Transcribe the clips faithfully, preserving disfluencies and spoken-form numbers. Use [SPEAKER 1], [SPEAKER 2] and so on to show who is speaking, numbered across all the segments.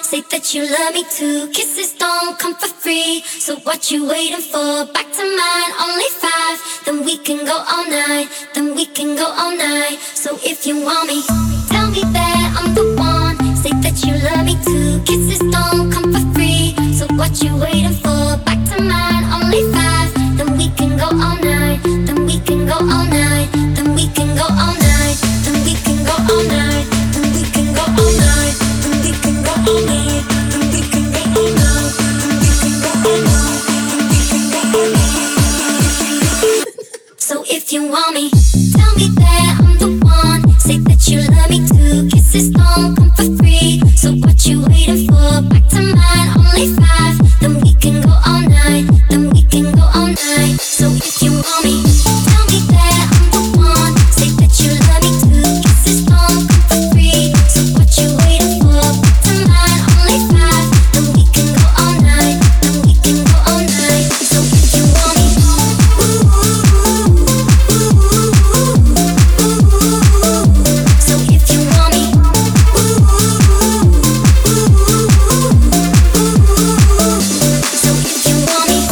[SPEAKER 1] say that you love me too. Kisses don't come for free, so what you waiting for? Back to mine, only five. Then we can go all night, then we can go all night. So if you want me, tell me that I'm the one. Say that you love me too. Kisses don't come for free, so what you waiting for? Back to mine, only five. Then we can go all night, then we can go all night, then we can go all night, then we can go all night, then we can go all night, then we can go all night, then we can go all night, then we can go all night, then we can go all night. So if you want me, tell me that I'm the one. Say that you love me too. Kisses don't come for free, so what you waiting for? Back to mine, only five. Then we can go all night, then we can go all night. So if you want me, tell me that I'm the one. Say that you love me too. Kisses don't come for free, so what you waiting for? Back to mine, only five. Then we can go all night, then we can go all night. So if you want me, ooh, ooh, so if you want me, ooh, so if you want me.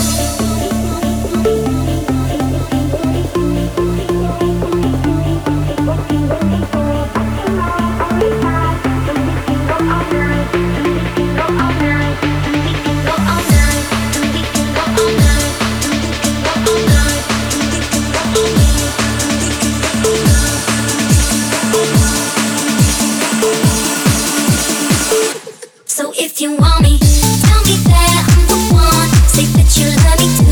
[SPEAKER 1] So if you want me, tell me that I'm the one. Say that you love me too.